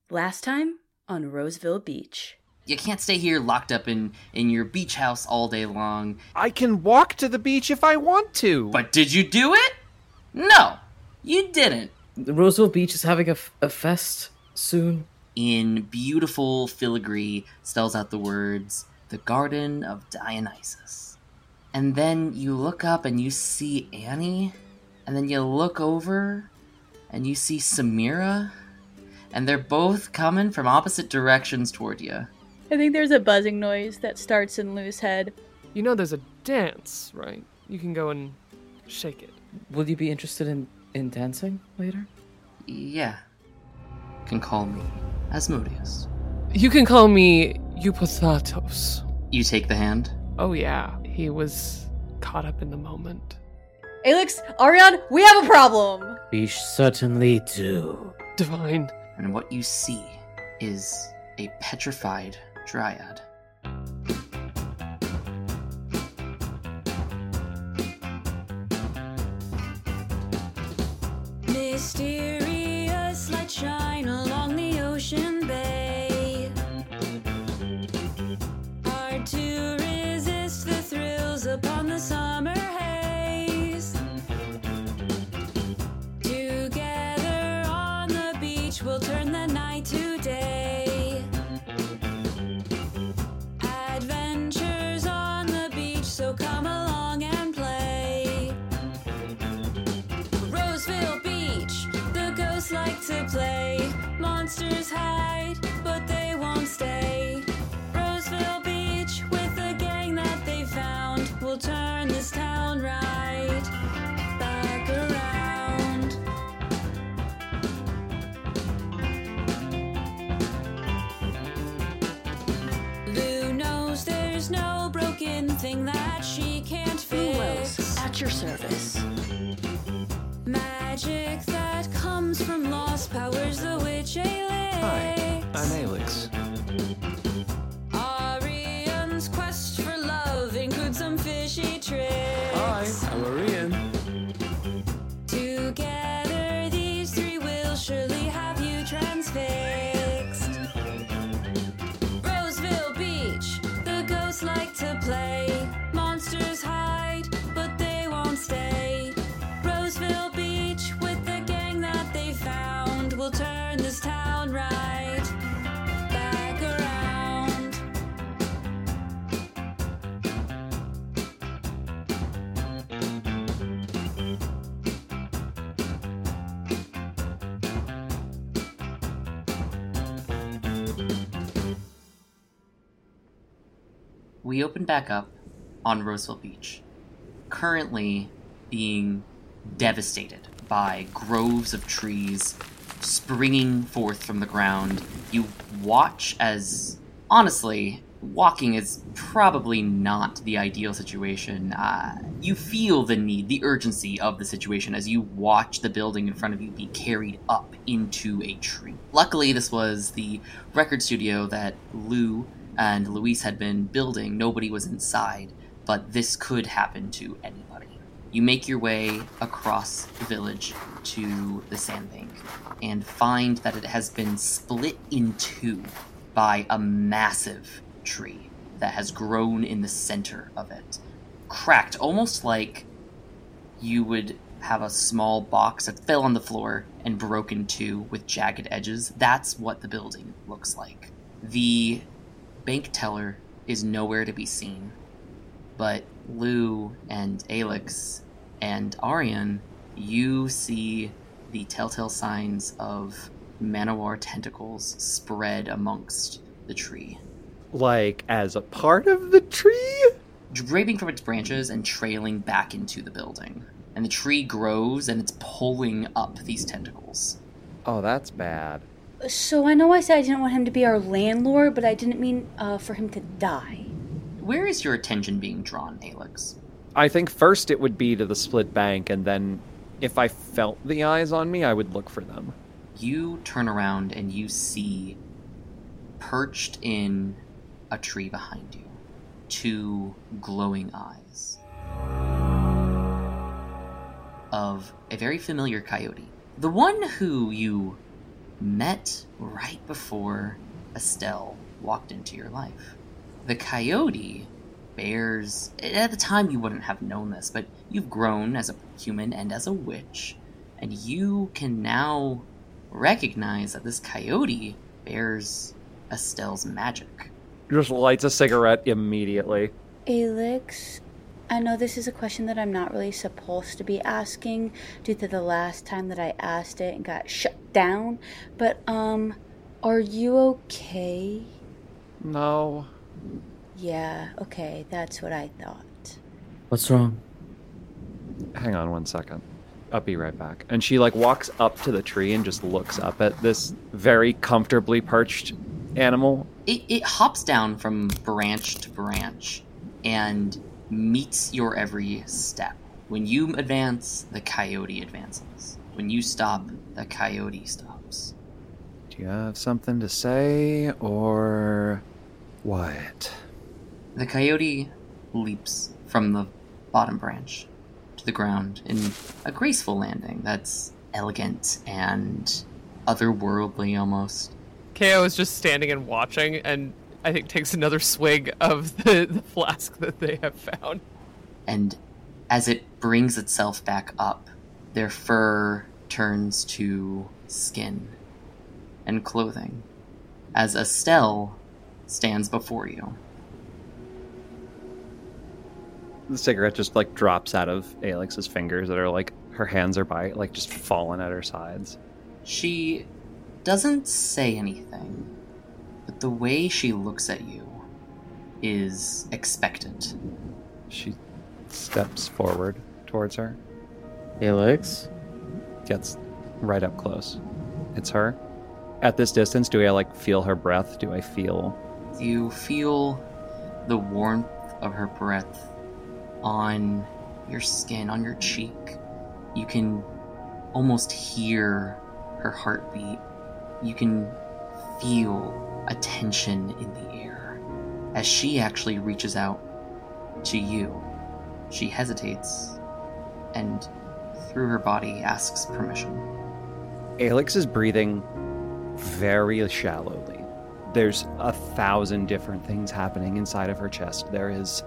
Last time on Roseville Beach. You can't stay here locked up in your beach house all day long. I can walk to the beach if I want to. But did you do it? No, you didn't. Roseville Beach is having a fest soon. In beautiful filigree spells out the words, "The Garden of Dionysus." And then you look up and you see Annie, and then you look over and you see Samira, and they're both coming from opposite directions toward you. I think there's a buzzing noise that starts in Lou's head. You know there's a dance, right? You can go and shake it. Will you be interested in dancing later? Yeah. You can call me Asmodeus. You can call me Eupathatos. You take the hand? Oh yeah, he was caught up in the moment. Alex, Ariane, we have a problem! We certainly do. Divine. And what you see is a petrified dryad. Mysterious light shine along the ocean bay. Hard to resist the thrills upon the summer haze. Together on the beach we'll turn the night to day. Adventures on the beach, so come along and play. Roseville Beach, the ghosts like to play. Monsters hide, but they won't stay. Roseville Beach, with the gang that they found, will turn this town right back around. Lou knows there's no broken thing that she can't fix. At your service. Magic that comes from lost powers, the witch Alex. Hi, I'm Alex. Arian's quest for love includes some fishy tricks. Hi, I'm Arian. Together these three will surely have you transfixed. Roseville Beach, the ghosts like to play. Monsters hide, but they won't stay. Roseville Beach, with the gang that they found, will turn this town right back around. We open back up on Roseville Beach, currently being devastated by groves of trees springing forth from the ground. You watch as, honestly, walking is probably not the ideal situation. You feel the need, the urgency of the situation as you watch the building in front of you be carried up into a tree. Luckily, this was the record studio that Lou and Luis had been building. Nobody was inside, but this could happen to anybody. You make your way across the village to the sandbank and find that it has been split in two by a massive tree that has grown in the center of it. Cracked, almost like you would have a small box that fell on the floor and broke in two with jagged edges. That's what the building looks like. The bank teller is nowhere to be seen, but Lou and Alex and Arian, you see the telltale signs of Manowar tentacles spread amongst the tree. Like, as a part of the tree? Draping from its branches and trailing back into the building. And the tree grows and it's pulling up these tentacles. Oh, that's bad. So I know I said I didn't want him to be our landlord, but I didn't mean for him to die. Where is your attention being drawn, Alex? I think first it would be to the split bank, and then if I felt the eyes on me, I would look for them. You turn around and you see, perched in a tree behind you, two glowing eyes of a very familiar coyote. The one who you met right before Estelle walked into your life. The coyote bears, at the time you wouldn't have known this, but you've grown as a human and as a witch, and you can now recognize that this coyote bears Estelle's magic. Just lights a cigarette immediately. Alex, I know this is a question that I'm not really supposed to be asking due to the last time that I asked it and got shut down, but, are you okay? No. Yeah, okay, that's what I thought. What's wrong? Hang on 1 second. I'll be right back. And she like walks up to the tree and just looks up at this very comfortably perched animal. It hops down from branch to branch and meets your every step. When you advance, the coyote advances. When you stop, the coyote stops. Do you have something to say, or what? The coyote leaps from the bottom branch to the ground in a graceful landing that's elegant and otherworldly almost. Ko is just standing and watching, and I think takes another swig of the flask that they have found. And as it brings itself back up, their fur turns to skin and clothing as Estelle stands before you. The cigarette just like drops out of Alex's fingers that are like, her hands are by like just fallen at her sides. She doesn't say anything, but the way she looks at you is expectant. She steps forward towards her, Alex? gets right up close. It's her. At this distance, do I like feel her breath? Do I feel... You feel the warmth of her breath on your skin, on your cheek. You can almost hear her heartbeat. You can feel a tension in the air as she actually reaches out to you. She hesitates and through her body asks permission. Alex is breathing very shallowly. There's 1,000 different things happening inside of her chest. There is...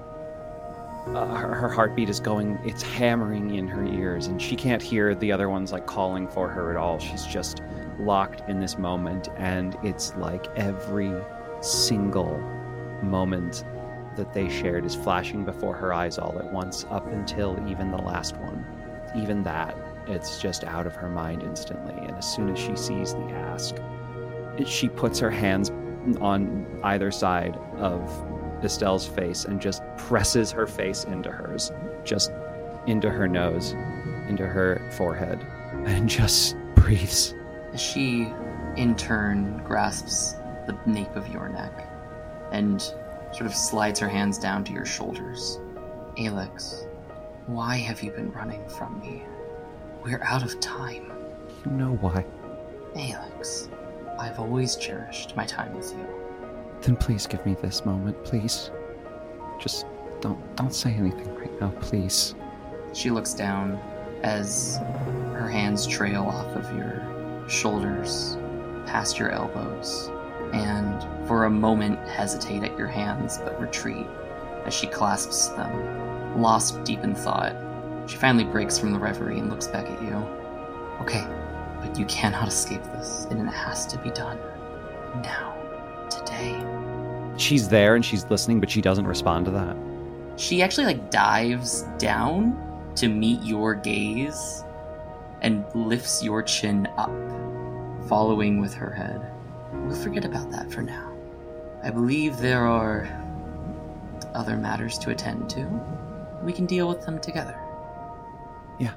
her heartbeat is going, it's hammering in her ears, and she can't hear the other ones like calling for her at all. She's just locked in this moment, and it's like every single moment that they shared is flashing before her eyes all at once, up until even the last one. Even that, it's just out of her mind instantly, and as soon as she sees the ask, she puts her hands on either side of Estelle's face and just presses her face into hers, just into her nose, into her forehead, and just breathes. She, in turn, grasps the nape of your neck and sort of slides her hands down to your shoulders. Alex, why have you been running from me? We're out of time. You know why. Alex, I've always cherished my time with you. Then please give me this moment, please. Just don't say anything right now, please. She looks down as her hands trail off of your shoulders, past your elbows, and for a moment hesitate at your hands, but retreat as she clasps them, lost deep in thought. She finally breaks from the reverie and looks back at you. Okay, but you cannot escape this, and it has to be done. Now. Today. She's there and she's listening, but she doesn't respond to that. She actually dives down to meet your gaze and lifts your chin up, following with her head. We'll forget about that for now. I believe there are other matters to attend to. We can deal with them together. Yeah.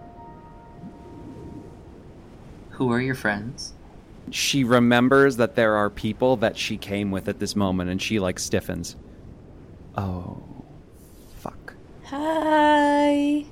Who are your friends? She remembers that there are people that she came with at this moment, and she stiffens. Oh, fuck. Hi.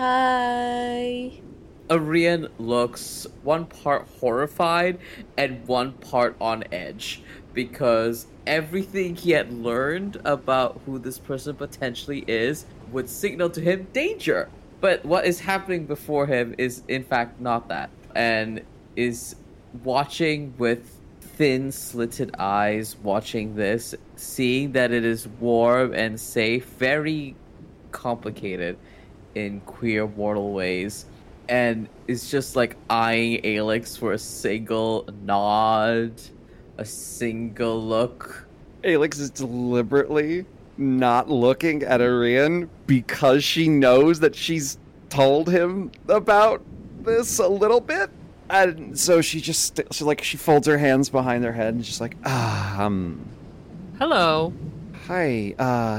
Arian looks one part horrified and one part on edge, because everything he had learned about who this person potentially is would signal to him danger. But what is happening before him is in fact not that, and is watching with thin slitted eyes, watching this, seeing that it is warm and safe, very complicated in queer mortal ways, and is just like eyeing Alex for a single nod, a single look. Alex is deliberately not looking at Arian because she knows that she's told him about this a little bit. And so she just, she folds her hands behind her head and just like, Hello. hi,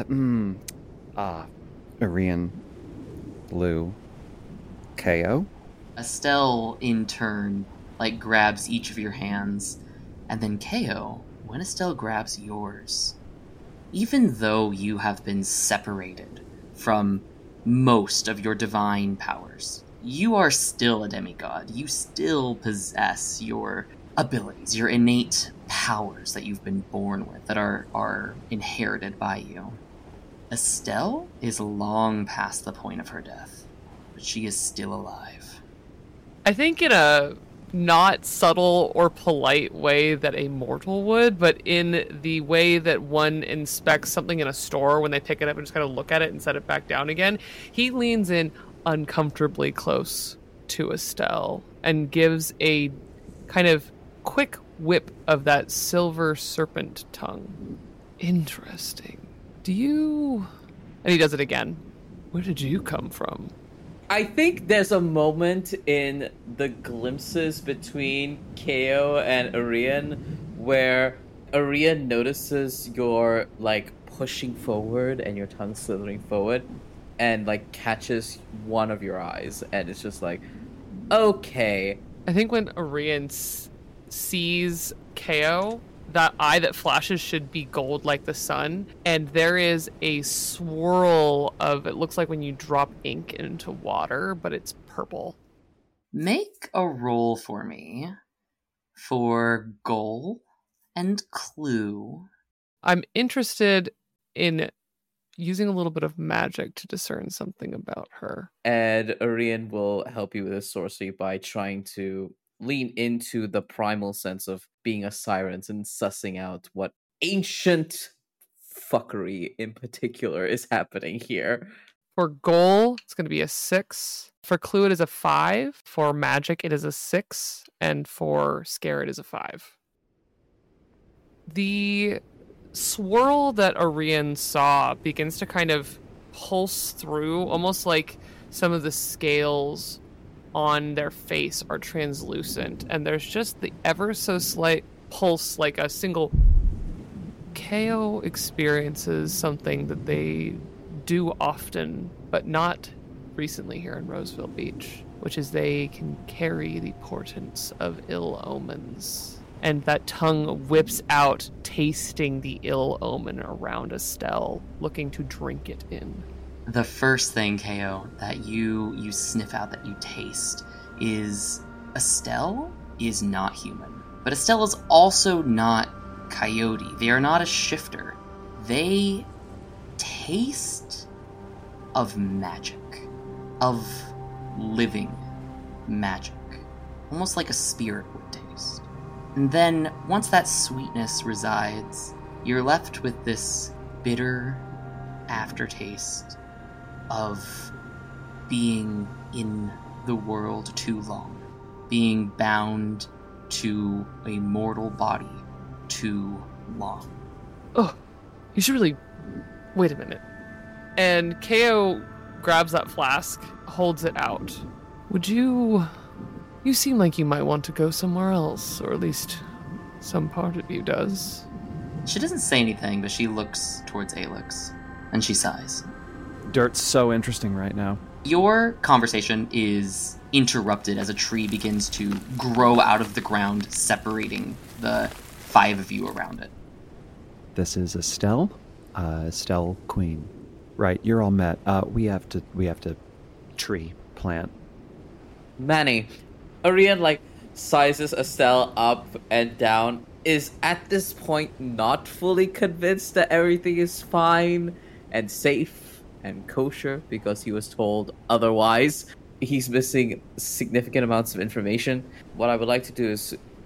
Arian, Lou, Ko. Estelle, in turn, grabs each of your hands, and then Ko, when Estelle grabs yours, even though you have been separated from most of your divine powers, you are still a demigod. You still possess your abilities, your innate powers that you've been born with, that are inherited by you. Estelle is long past the point of her death, but she is still alive. I think in a not subtle or polite way that a mortal would, but in the way that one inspects something in a store when they pick it up and just kind of look at it and set it back down again, he leans in uncomfortably close to Estelle and gives a kind of quick whip of that silver serpent tongue. Interesting. And he does it again. Where did you come from? I think there's a moment in the glimpses between Ko and Arian where Arian notices you're pushing forward and your tongue slithering forward and catches one of your eyes, and it's just okay. I think when Arian sees Ko, that eye that flashes should be gold like the sun, and there is a swirl of, it looks like when you drop ink into water, but it's purple. Make a roll for me for goal and clue. I'm interested in using a little bit of magic to discern something about her. And Arian will help you with his sorcery by trying to lean into the primal sense of being a siren and sussing out what ancient fuckery in particular is happening here. For goal, it's going to be a 6. For clue, it is a 5. For magic, it is a 6. And for scare, it is a 5. The swirl that Arian saw begins to kind of pulse through, almost like some of the scales on their face are translucent, and there's just the ever so slight pulse, like a single. Ko experiences something that they do often, but not recently here in Roseville Beach, which is they can carry the portents of ill omens. And that tongue whips out, tasting the ill omen around Estelle, looking to drink it in. The first thing, Ko, that you sniff out, that you taste, is Estelle is not human. But Estelle is also not coyote. They are not a shifter. They taste of magic. Of living magic. Almost like a spirit would taste. And then, once that sweetness resides, you're left with this bitter aftertaste of being in the world too long, being bound to a mortal body too long. Oh, you should really wait a minute. And Ko grabs that flask, holds it out. You seem like you might want to go somewhere else, or at least some part of you does. She doesn't say anything, but she looks towards Alex, and she sighs. Dirt's so interesting right now. Your conversation is interrupted as a tree begins to grow out of the ground, separating the 5 of you around it. This is Estelle, Estelle Queen. Right, you're all met. We have to tree plant. Manny, Arian sizes Estelle up and down, is at this point not fully convinced that everything is fine and safe and kosher because he was told otherwise. He's missing significant amounts of information. What I would like to do is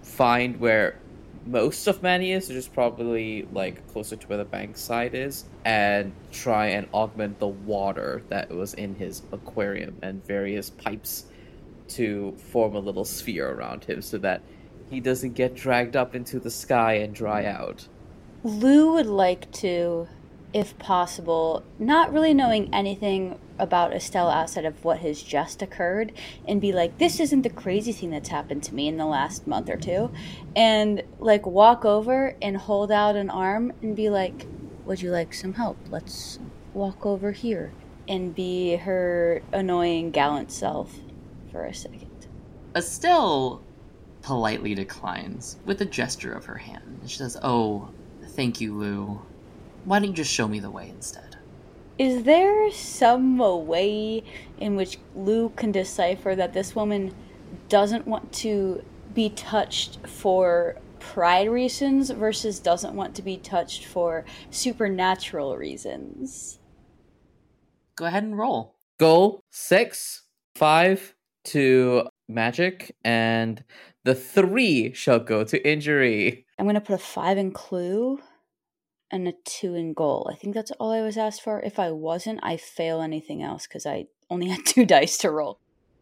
find where most of Manny is, which is probably like closer to where the bank side is, and try and augment the water that was in his aquarium and various pipes to form a little sphere around him so that he doesn't get dragged up into the sky and dry out. Lou would like to, if possible, not really knowing anything about Estelle outside of what has just occurred, and be like, this isn't the crazy thing that's happened to me in the last month or two, and like walk over and hold out an arm and be like, would you like some help? Let's walk over here, and be her annoying gallant self for a second. Estelle politely declines with a gesture of her hand. She says, "Oh, thank you, Lou. Why don't you just show me the way instead?" Is there some way in which Lou can decipher that this woman doesn't want to be touched for pride reasons versus doesn't want to be touched for supernatural reasons? Go ahead and roll. Goal 6, 5 to magic, and the 3 shall go to injury. I'm going to put a 5 in clue and a 2 in goal. I think that's all I was asked for. If I wasn't, I fail anything else because I only had 2 dice to roll.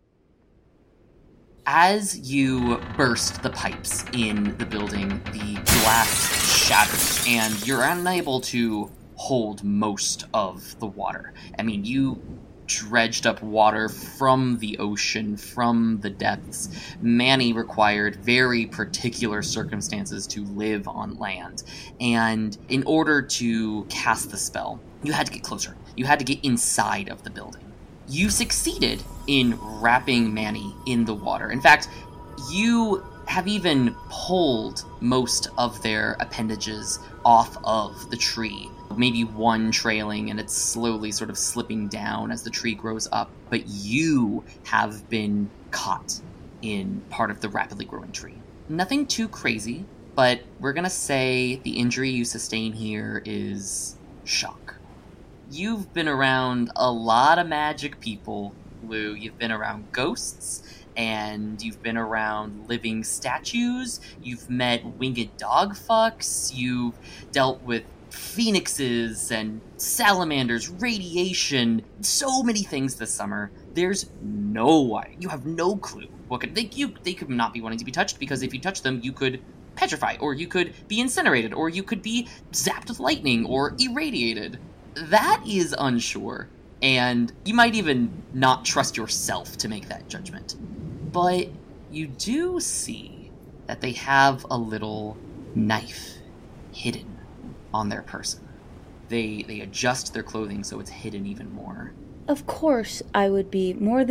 As you burst the pipes in the building, the glass shatters, and you're unable to hold most of the water. I mean, you dredged up water from the ocean, from the depths. Manny required very particular circumstances to live on land. And in order to cast the spell, you had to get closer. You had to get inside of the building. You succeeded in wrapping Manny in the water. In fact, you have even pulled most of their appendages off of the tree. Maybe one trailing, and it's slowly sort of slipping down as the tree grows up. But you have been caught in part of the rapidly growing tree. Nothing too crazy, but we're going to say the injury you sustain here is shock. You've been around a lot of magic people, Lou. You've been around ghosts, and you've been around living statues. You've met winged dog fucks. You've dealt with phoenixes and salamanders, radiation, so many things this summer. There's no way. You have no clue what could they could not be wanting to be touched, because if you touch them, you could petrify, or you could be incinerated, or you could be zapped with lightning, or irradiated. That is unsure, and you might even not trust yourself to make that judgment. But you do see that they have a little knife hidden on their person. They adjust their clothing so it's hidden even more. Of course, I would be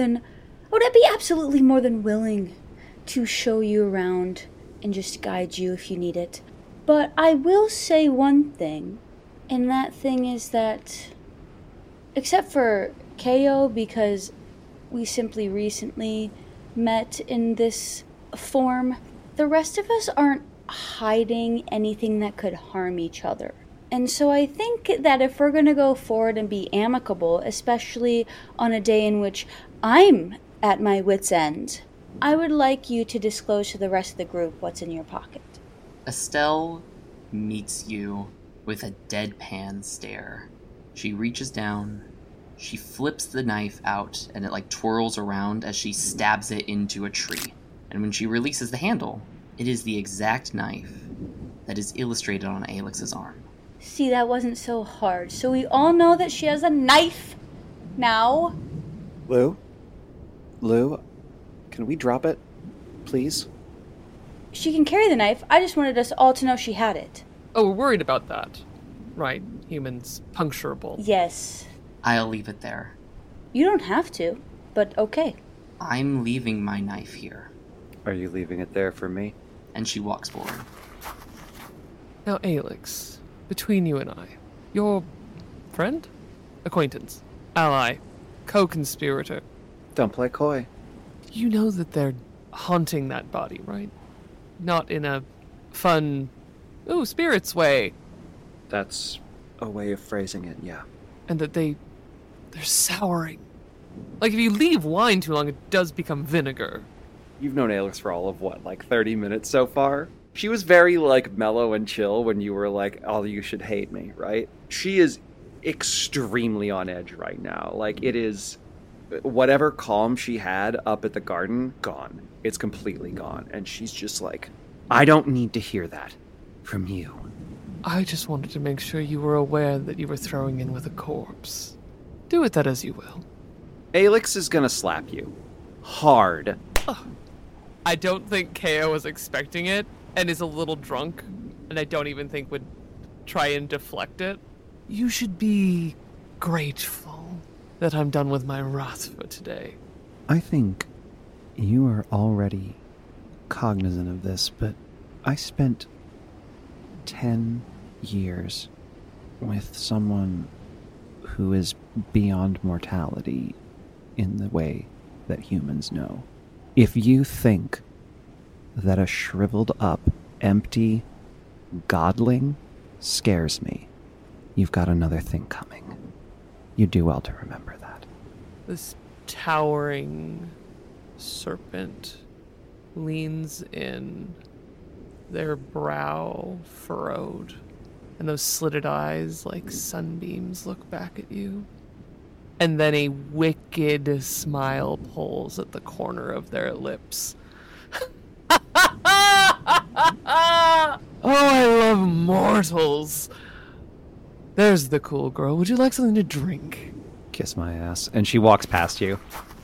absolutely more than willing to show you around and just guide you if you need it. But I will say one thing, and that thing is that, except for KO, because we simply recently met in this form, the rest of us aren't hiding anything that could harm each other. And so I think that if we're going to go forward and be amicable, especially on a day in which I'm at my wit's end, I would like you to disclose to the rest of the group what's in your pocket. Estelle meets you with a deadpan stare. She reaches down, she flips the knife out, and it like twirls around as she stabs it into a tree. And when she releases the handle, it is the exact knife that is illustrated on Alex's arm. See, that wasn't so hard. So we all know that she has a knife now. Lou, can we drop it, please? She can carry the knife. I just wanted us all to know she had it. Oh, we're worried about that. Right, humans puncturable. Yes. I'll leave it there. You don't have to, but okay. I'm leaving my knife here. Are you leaving it there for me? And she walks forward. Now, Alex, between you and I, your friend? Acquaintance? Ally? Co-conspirator? Don't play coy. You know that they're haunting that body, right? Not in a fun, ooh, spirits way. That's a way of phrasing it, yeah. And that they're souring. Like, if you leave wine too long, it does become vinegar. You've known Aelix for all of what, like 30 minutes so far? She was very, like, mellow and chill when you were like, oh, you should hate me, right? She is extremely on edge right now. Like, it is... Whatever calm she had up at the garden, gone. It's completely gone. And she's just like, I don't need to hear that from you. I just wanted to make sure you were aware that you were throwing in with a corpse. Do with that as you will. Aelix is gonna slap you. Hard. I don't think KO was expecting it and is a little drunk, and I don't even think would try and deflect it. You should be grateful that I'm done with my wrath for today. I think you are already cognizant of this, but I spent 10 years with someone who is beyond mortality in the way that humans know. If you think that a shriveled up, empty godling scares me, you've got another thing coming. You do well to remember that. This towering serpent leans in, their brow furrowed, and those slitted eyes like sunbeams look back at you. And then a wicked smile pulls at the corner of their lips. Oh, I love mortals. There's the cool girl. Would you like something to drink? Kiss my ass. And she walks past you.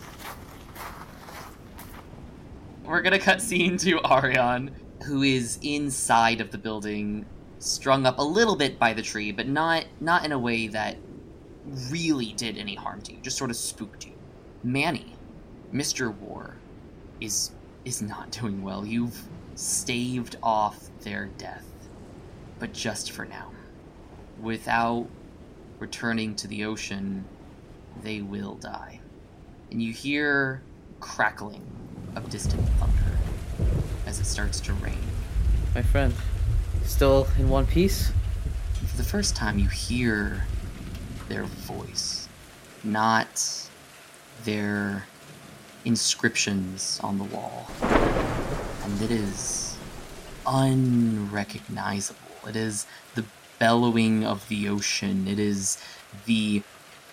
We're gonna cut scene to Arion, who is inside of the building, strung up a little bit by the tree, but not in a way that really did any harm to you, just sort of spooked you. Manny, Mr. War, is not doing well. You've staved off their death, but just for now. Without returning to the ocean, they will die. And you hear crackling of distant thunder as it starts to rain. My friend, still in one piece? For the first time, you hear their voice, not their inscriptions on the wall. And it is unrecognizable. It is the bellowing of the ocean. It is the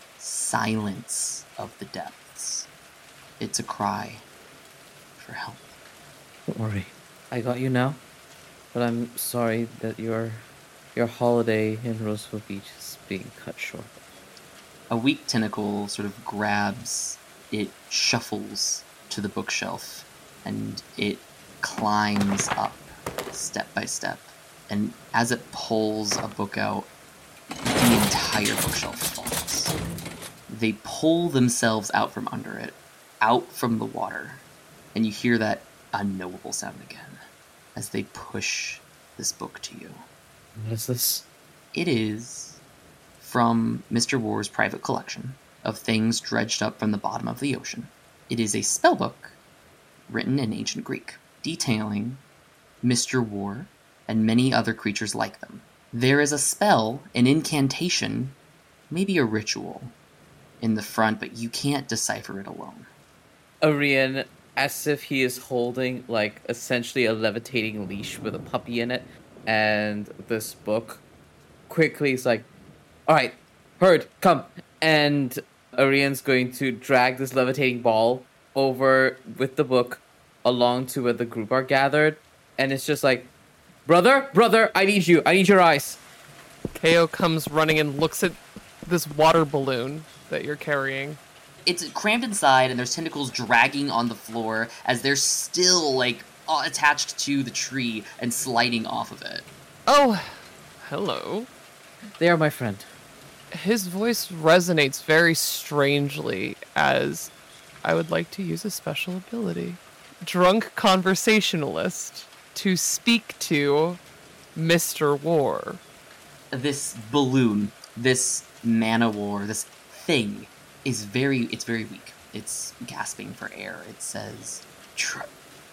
silence of the depths. It's a cry for help. Don't worry, I got you now. But I'm sorry that your holiday in Roseville Beach is being cut short. A weak tentacle sort of grabs, it shuffles to the bookshelf, and it climbs up step by step. And as it pulls a book out, the entire bookshelf falls. They pull themselves out from under it, out from the water, and you hear that unknowable sound again as they push this book to you. What is this? It is from Mr. War's private collection of things dredged up from the bottom of the ocean. It is a spellbook written in ancient Greek, detailing Mr. War and many other creatures like them. There is a spell, an incantation, maybe a ritual in the front, but you can't decipher it alone. Arian, as if he is holding, like, essentially a levitating leash with a puppy in it, and this book, quickly is like, alright, Herd, come. And Arian's going to drag this levitating ball over with the book along to where the group are gathered, and it's just like, Brother, I need you. I need your eyes. KO comes running and looks at this water balloon that you're carrying. It's crammed inside, and there's tentacles dragging on the floor as they're still, like, attached to the tree and sliding off of it. Oh, hello. They are my friend. His voice resonates very strangely as I would like to use a special ability. Drunk conversationalist to speak to Mr. War. This balloon, this man-o-war, this thing is very weak. It's gasping for air. It says, trap.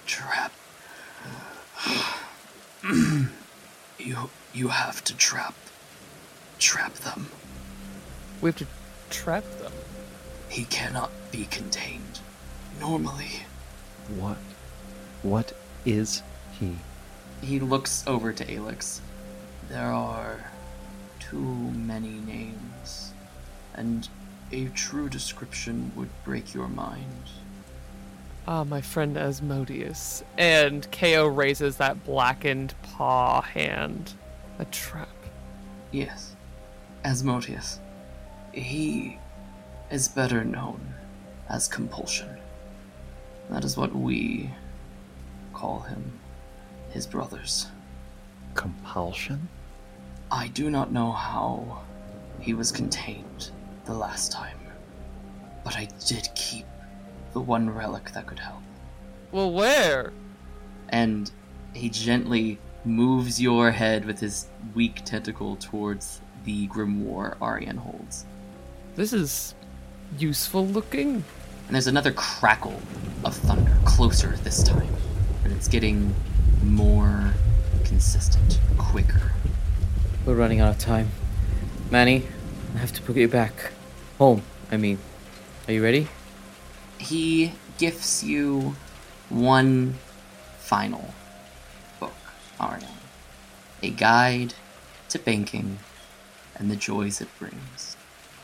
You have to trap them. We have to trap them. He cannot be contained. Normally. What What is he? He looks over to Alex. There are too many names, and a true description would break your mind. Ah, my friend Asmodeus. And KO raises that blackened paw hand. A trap. Yes, Asmodeus. He is better known as Compulsion. That is what we call him, his brothers. Compulsion? I do not know how he was contained the last time, but I did keep the one relic that could help. Well, where? And he gently moves your head with his weak tentacle towards the grimoire Arian holds. This is useful looking. And there's another crackle of thunder, closer this time, and it's getting more consistent, quicker. We're running out of time. Manny, I have to put you back. Home, I mean. Are you ready? He gifts you one final book, Arian. A guide to banking and the joys it brings.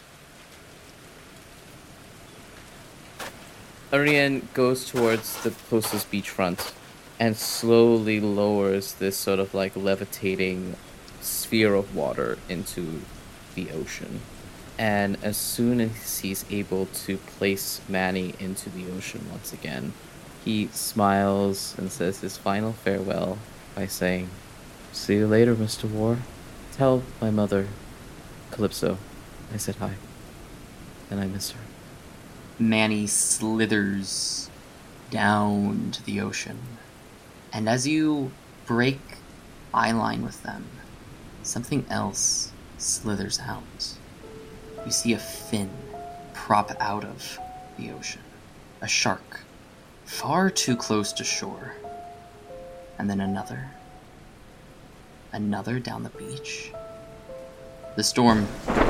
Arian goes towards the closest beachfront and slowly lowers this sort of like levitating sphere of water into the ocean. And as soon as he's able to place Manny into the ocean once again, he smiles and says his final farewell by saying, "See you later, Mr. War. Tell my mother, Calypso, I said hi, and I miss her." Manny slithers down to the ocean, and as you break eyeline with them, something else slithers out. You see a fin prop out of the ocean, a shark, far too close to shore, and then another down the beach. The storm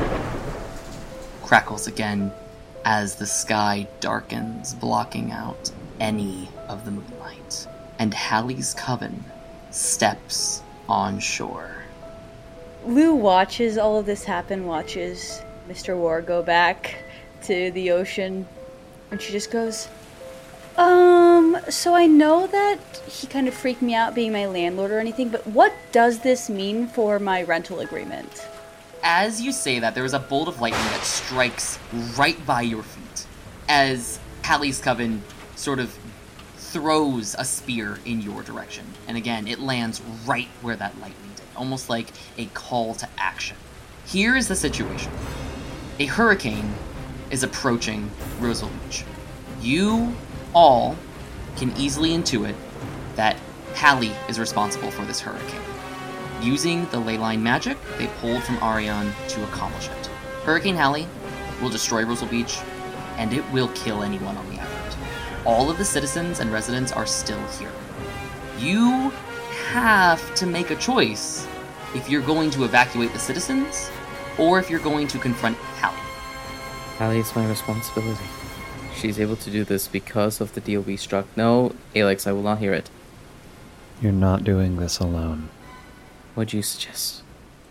crackles again as the sky darkens, blocking out any of the moonlight, and Hallie's coven steps on shore. Lou watches all of this happen, watches Mr. War go back to the ocean, and she just goes, so I know that he kind of freaked me out being my landlord or anything, but what does this mean for my rental agreement? As you say that, there is a bolt of lightning that strikes right by your feet as Hallie's coven sort of throws a spear in your direction. And again, it lands right where that lightning did, almost like a call to action. Here is the situation. A hurricane is approaching Roseville Beach. You all can easily intuit that Hallie is responsible for this hurricane. Using the leyline magic they pulled from Arian to accomplish it. Hurricane Hallie will destroy Roseville Beach, and it will kill anyone on the island. All of the citizens and residents are still here. You have to make a choice if you're going to evacuate the citizens, or if you're going to confront Hallie. Hallie, it's my responsibility. She's able to do this because of the deal we struck. No, Alex, I will not hear it. You're not doing this alone. What do you suggest?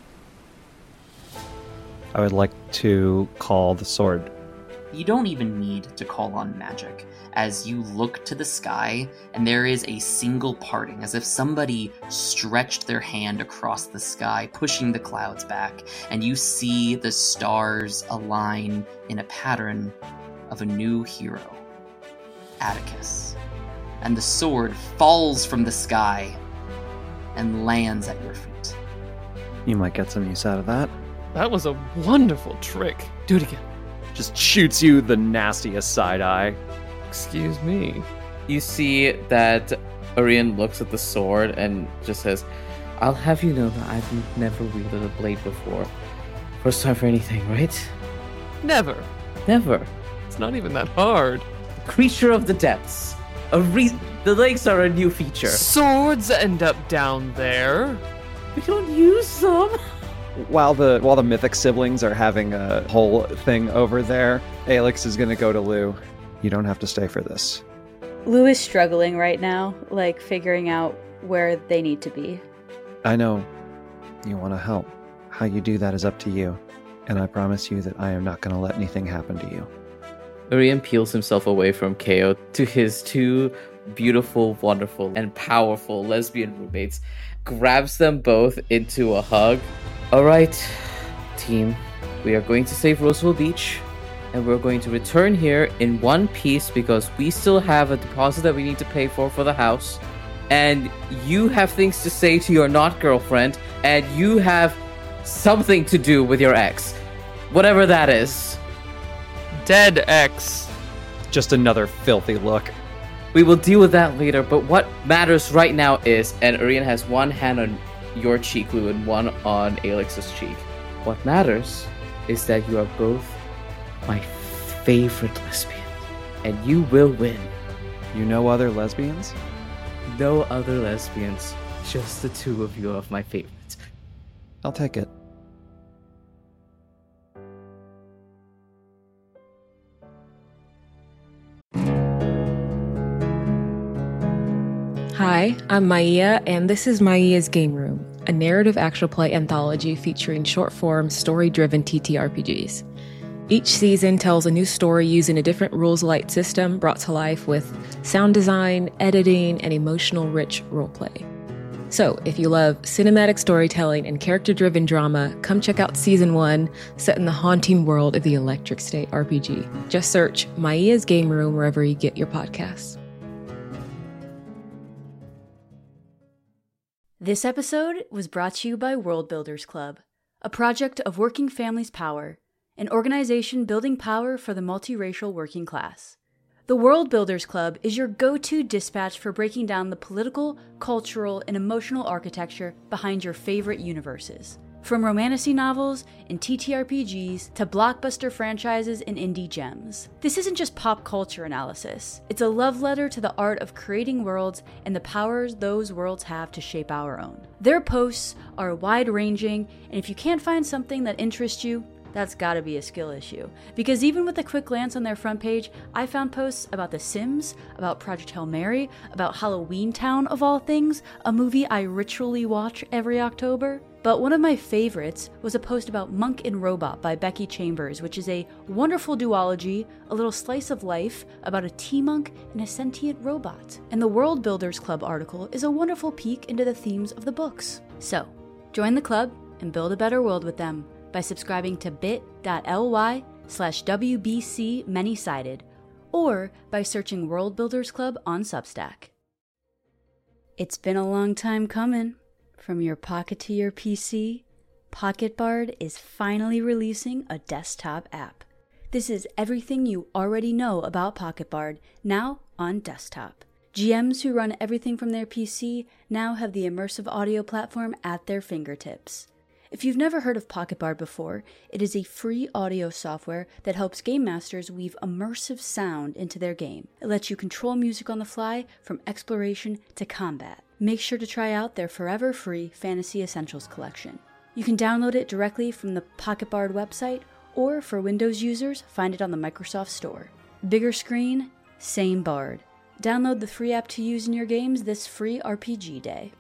I would like to call the sword. You don't even need to call on magic, as you look to the sky and there is a single parting, as if somebody stretched their hand across the sky, pushing the clouds back, and you see the stars align in a pattern of a new hero, Atticus. And the sword falls from the sky and lands at your feet. You might get some use out of that. That was a wonderful trick. Do it again. Just shoots you the nastiest side eye. Excuse me. You see that Arian looks at the sword and just says, "I'll have you know that I've never wielded a blade before. First time for anything, right?" Never. Never. It's not even that hard. Creature of the depths. The legs are a new feature. Swords end up down there. We don't use them. While the mythic siblings are having a whole thing over there, Alex is gonna go to Lou. You don't have to stay for this. Lou is struggling right now, like figuring out where they need to be. I know you want to help. How you do that is up to you. And I promise you that I am not going to let anything happen to you. Urian peels himself away from Ko to his two beautiful, wonderful, and powerful lesbian roommates, grabs them both into a hug. All right, team, we are going to save Roseville Beach, and we're going to return here in one piece because we still have a deposit that we need to pay for the house, and you have things to say to your not-girlfriend, and you have something to do with your ex. Whatever that is. Dead X. Just another filthy look. We will deal with that later, but what matters right now is, and Urian has one hand on your cheek, Lou, and one on Alex's cheek. What matters is that you are both my favorite lesbians, and you will win. You know other lesbians? No other lesbians, just the two of you of my favorites. I'll take it. Hi, I'm Maia, and this is Maia's Game Room, a narrative actual play anthology featuring short-form, story-driven TTRPGs. Each season tells a new story using a different rules-light system brought to life with sound design, editing, and emotional-rich roleplay. So, if you love cinematic storytelling and character-driven drama, come check out Season 1, set in the haunting world of the Electric State RPG. Just search Maia's Game Room wherever you get your podcasts. This episode was brought to you by World Builders Club, a project of Working Families Power, an organization building power for the multiracial working class. The World Builders Club is your go-to dispatch for breaking down the political, cultural, and emotional architecture behind your favorite universes. From romantasy novels and TTRPGs to blockbuster franchises and indie gems. This isn't just pop culture analysis. It's a love letter to the art of creating worlds and the powers those worlds have to shape our own. Their posts are wide-ranging, and if you can't find something that interests you, that's gotta be a skill issue. Because even with a quick glance on their front page, I found posts about The Sims, about Project Hail Mary, about Halloween Town of all things, a movie I ritually watch every October. But one of my favorites was a post about Monk and Robot by Becky Chambers, which is a wonderful duology, a little slice of life about a tea monk and a sentient robot. And the World Builders Club article is a wonderful peek into the themes of the books. So, join the club and build a better world with them by subscribing to bit.ly/WBC Many-Sided, or by searching World Builders Club on Substack. It's been a long time coming. From your pocket to your PC, PocketBard is finally releasing a desktop app. This is everything you already know about PocketBard, now on desktop. GMs who run everything from their PC now have the immersive audio platform at their fingertips. If you've never heard of PocketBard before, it is a free audio software that helps game masters weave immersive sound into their game. It lets you control music on the fly from exploration to combat. Make sure to try out their forever free Fantasy Essentials collection. You can download it directly from the PocketBard website, or for Windows users, find it on the Microsoft Store. Bigger screen, same Bard. Download the free app to use in your games this free RPG day.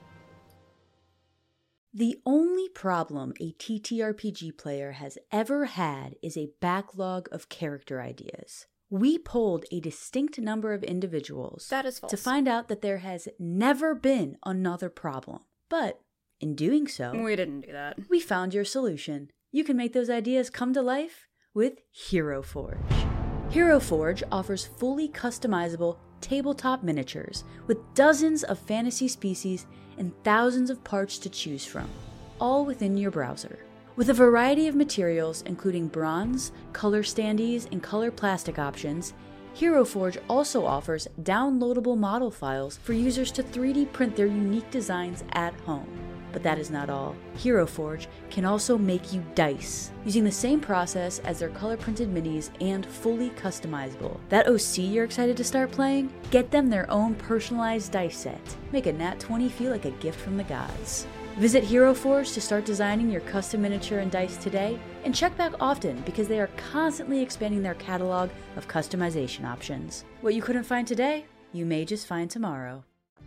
The only problem a TTRPG player has ever had is a backlog of character ideas. We polled a distinct number of individuals That is false. to find out that there has never been another problem. But in doing so, We didn't do that. we found your solution. You can make those ideas come to life with Hero Forge. Hero Forge offers fully customizable tabletop miniatures with dozens of fantasy species and thousands of parts to choose from, all within your browser. With a variety of materials including bronze, color standees, and color plastic options, Hero Forge also offers downloadable model files for users to 3D print their unique designs at home. But that is not all. Hero Forge can also make you dice, using the same process as their color-printed minis and fully customizable. That OC you're excited to start playing? Get them their own personalized dice set. Make a Nat 20 feel like a gift from the gods. Visit Hero Forge to start designing your custom miniature and dice today, and check back often because they are constantly expanding their catalog of customization options. What you couldn't find today, you may just find tomorrow.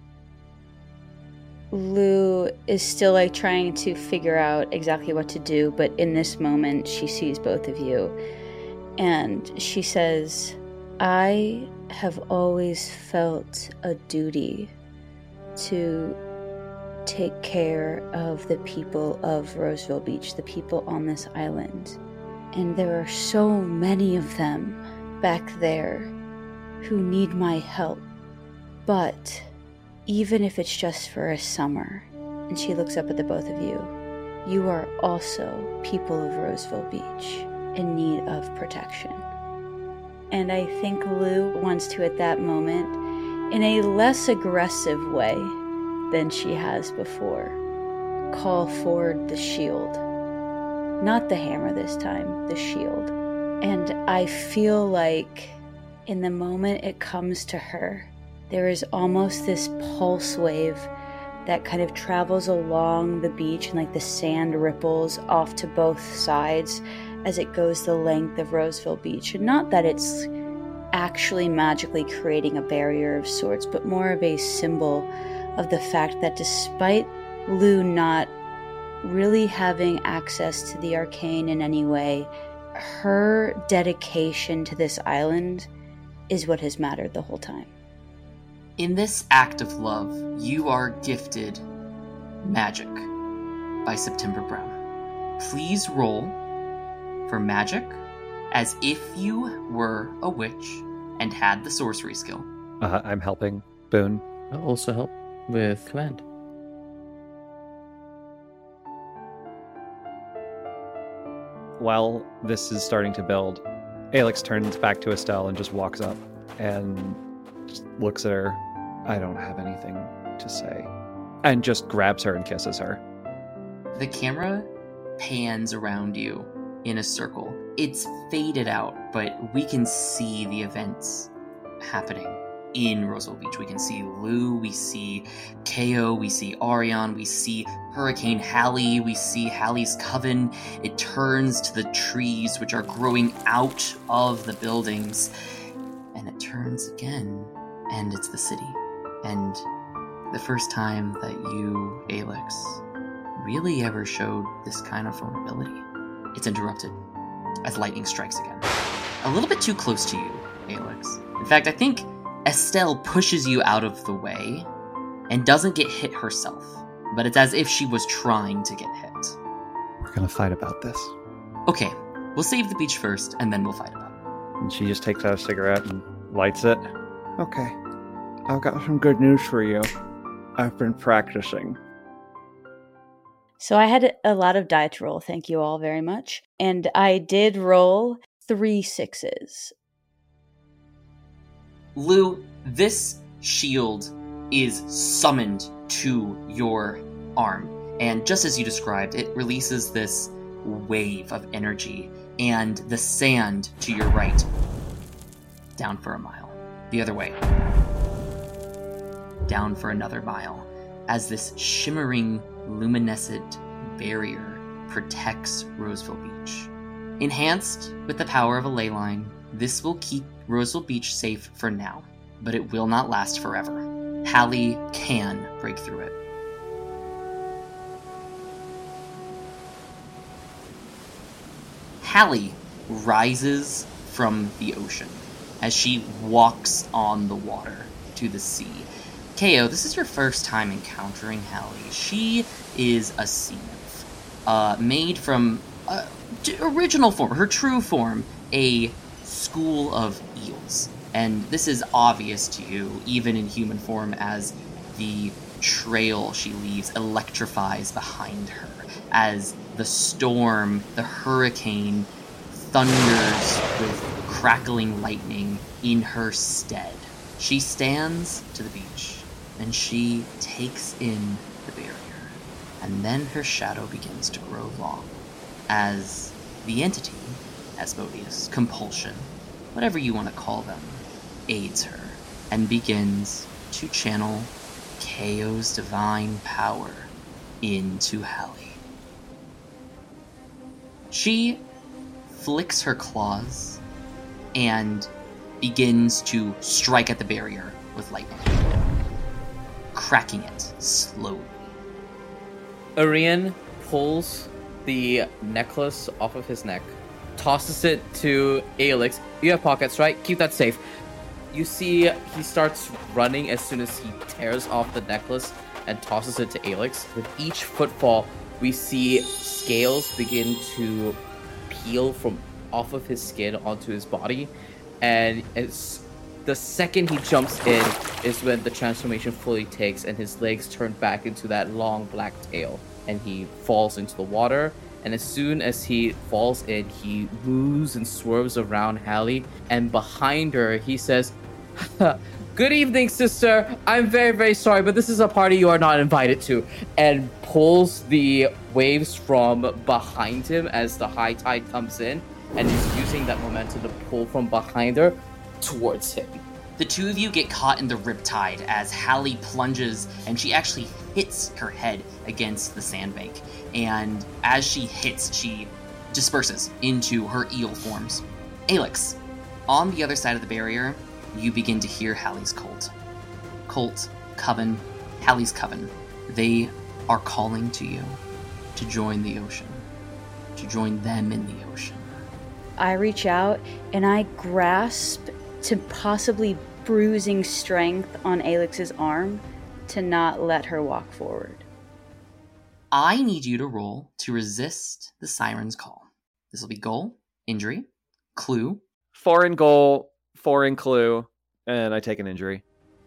Lou is still trying to figure out exactly what to do, but in this moment she sees both of you and she says, I have always felt a duty to take care of the people of Roseville Beach, the people on this island. And there are so many of them back there who need my help. But even if it's just for a summer, and she looks up at the both of you, you are also people of Roseville Beach in need of protection. And I think Lou wants to, at that moment, in a less aggressive way than she has before, call forward the shield. Not the hammer this time, the shield. And I feel like in the moment it comes to her, there is almost this pulse wave that kind of travels along the beach, and the sand ripples off to both sides as it goes the length of Roseville Beach. And not that it's actually magically creating a barrier of sorts, but more of a symbol of the fact that despite Lou not really having access to the arcane in any way, her dedication to this island is what has mattered the whole time. In this act of love, you are gifted Magic by September Brown. Please roll for Magic as if you were a witch and had the sorcery skill. I'm helping Boone. I'll also help with command. While this is starting to build, Alex turns back to Estelle and just walks up and just looks at her. I don't have anything to say. And just grabs her and kisses her. The camera pans around you in a circle. It's faded out, but we can see the events happening in Roseville Beach. We can see Lou, we see Ko, we see Arion, we see Hurricane Hallie, we see Hallie's coven. It turns to the trees which are growing out of the buildings, and it turns again, and it's the city. And the first time that you, Alex, really ever showed this kind of vulnerability, it's interrupted as lightning strikes again. A little bit too close to you, Alex. In fact, I think Estelle pushes you out of the way and doesn't get hit herself, but it's as if she was trying to get hit. We're gonna fight about this. Okay, we'll save the beach first, and then we'll fight about it. And she just takes out a cigarette and lights it. Okay, I've got some good news for you. I've been practicing. So I had a lot of die to roll, thank you all very much. And I did roll 3 6s. Lou, this shield is summoned to your arm. And just as you described, it releases this wave of energy, and the sand to your right, down for a mile. The other way, down for another mile, as this shimmering, luminescent barrier protects Roseville Beach. Enhanced with the power of a ley line, this will keep Roseville Beach safe for now, but it will not last forever. Hallie can break through it. Hallie rises from the ocean as she walks on the water to the sea. Ko, this is your first time encountering Hallie. She is a sea nymph, made from original form, her true form, a school of eels. And this is obvious to you, even in human form, as the trail she leaves electrifies behind her, as the storm, the hurricane, thunders with crackling lightning in her stead. She stands to the beach, and she takes in the barrier. And then her shadow begins to grow long, as the entity, Asmodeus, compulsion, whatever you want to call them, aids her, and begins to channel Ko's divine power into Hallie. She flicks her claws and begins to strike at the barrier with lightning, cracking it slowly. Arian pulls the necklace off of his neck, tosses it to Aelix. You have pockets, right? Keep that safe. You see he starts running as soon as he tears off the necklace and tosses it to Aelix. With each footfall, we see scales begin to peel from off of his skin onto his body, and it's the second he jumps in is when the transformation fully takes and his legs turn back into that long black tail, and he falls into the water. And as soon as he falls in, he moves and swerves around Hallie, and behind her he says, "Good evening, sister. I'm very, very sorry, but this is a party you are not invited to," and pulls the waves from behind him as the high tide comes in, and is using that momentum to pull from behind her towards him. The two of you get caught in the riptide as Hallie plunges, and she actually hits her head against the sandbank. And as she hits, she disperses into her eel forms. Aelix, on the other side of the barrier, you begin to hear Hallie's cult. Cult, Coven, Hallie's Coven. They are calling to you to join the ocean, to join them in the ocean. I reach out and I grasp to possibly bruising strength on Aelix's arm to not let her walk forward. I need you to roll to resist the siren's call. This will be goal, injury, clue. 4 in goal, 4 in clue, and I take an injury.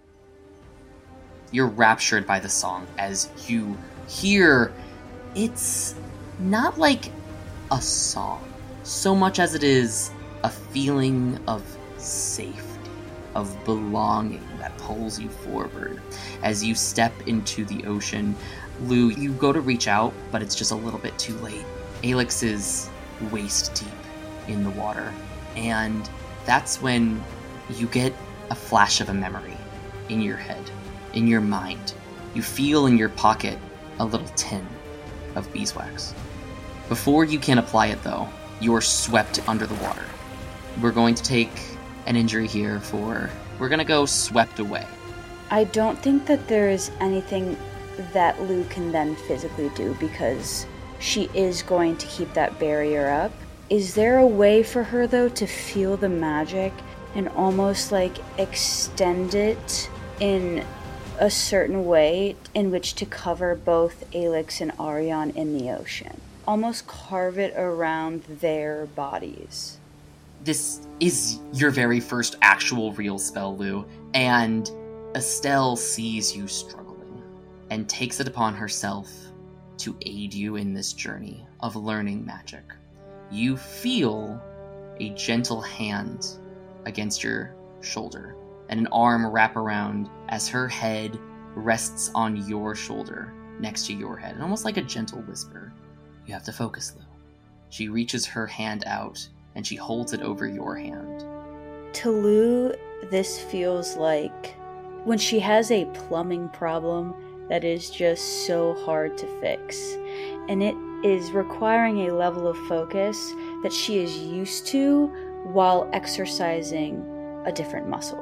You're raptured by the song as you hear it's not like a song so much as it is a feeling of safety, of belonging that pulls you forward. As you step into the ocean, Lou, you go to reach out, but it's just a little bit too late. Aelix is waist deep in the water, and that's when you get a flash of a memory in your head, in your mind. You feel in your pocket a little tin of beeswax. Before you can apply it, though, you are swept under the water. We're going to take an injury here we're going to go swept away. I don't think that there is anything that Lou can then physically do because she is going to keep that barrier up. Is there a way for her, though, to feel the magic and almost like extend it in a certain way in which to cover both Aelix and Arian in the ocean? Almost carve it around their bodies. This is your very first actual real spell, Lou, and Estelle sees you struggling and takes it upon herself to aid you in this journey of learning magic. You feel a gentle hand against your shoulder and an arm wrap around as her head rests on your shoulder next to your head, and almost like a gentle whisper. You have to focus, Lou. She reaches her hand out and she holds it over your hand. To Lou, this feels like when she has a plumbing problem that is just so hard to fix, and it is requiring a level of focus that she is used to while exercising a different muscle.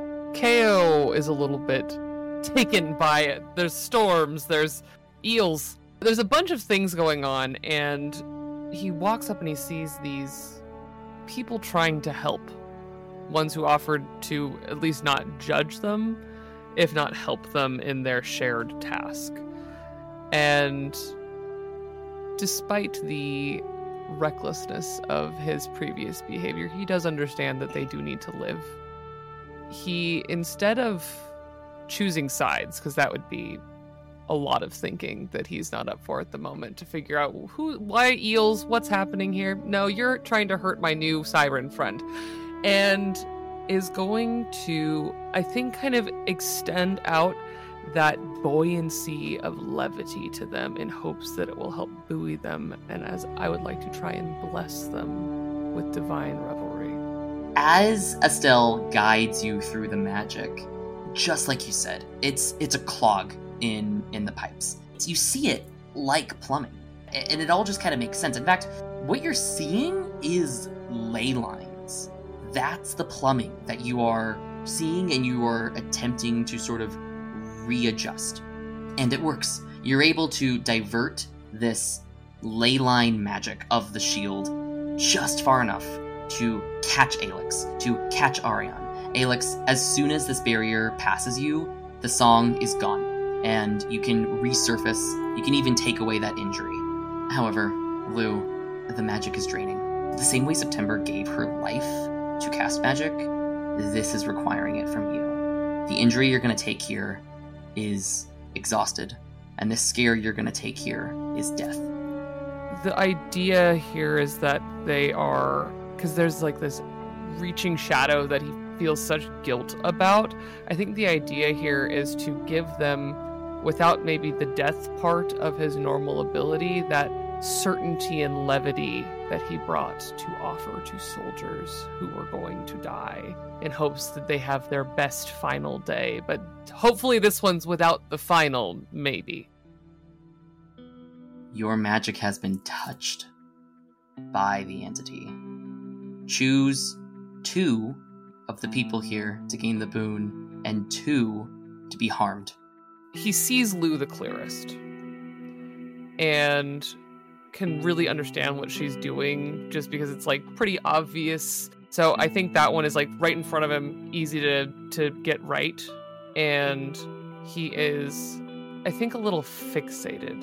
KO is a little bit taken by it. There's storms, there's eels, there's a bunch of things going on, and he walks up and he sees these people trying to help. Ones who offered to at least not judge them, if not help them in their shared task. And despite the recklessness of his previous behavior, he does understand that they do need to live. He, instead of choosing sides, because that would be a lot of thinking that he's not up for at the moment, to figure out why eels, what's happening here. No, you're trying to hurt my new siren friend. And is going to, I think, kind of extend out that buoyancy of levity to them in hopes that it will help buoy them, and as I would like to try and bless them with divine revelry. As Estelle guides you through the magic, just like you said, it's a clog in the pipes. You see it like plumbing. And it all just kind of makes sense. In fact, what you're seeing is ley lines. That's the plumbing that you are seeing, and you are attempting to sort of readjust. And it works. You're able to divert this ley line magic of the shield just far enough to catch Alex, to catch Ariane. Alex, as soon as this barrier passes you, the song is gone, and you can resurface. You can even take away that injury. However, Lou, the magic is draining. The same way September gave her life to cast magic, this is requiring it from you. The injury you're going to take here is exhausted, and the scare you're going to take here is death. The idea here is that they are, because there's like this reaching shadow that he feels such guilt about. I think the idea here is to give them, without maybe the death part of his normal ability, that certainty and levity that he brought to offer to soldiers who were going to die, in hopes that they have their best final day. But hopefully this one's without the final, maybe. Your magic has been touched by the entity. Choose 2 of the people here to gain the boon, and 2 to be harmed. He sees Lou the clearest, and can really understand what she's doing, just because it's like pretty obvious. So I think that one is like right in front of him, easy to get right. And he is, I think, a little fixated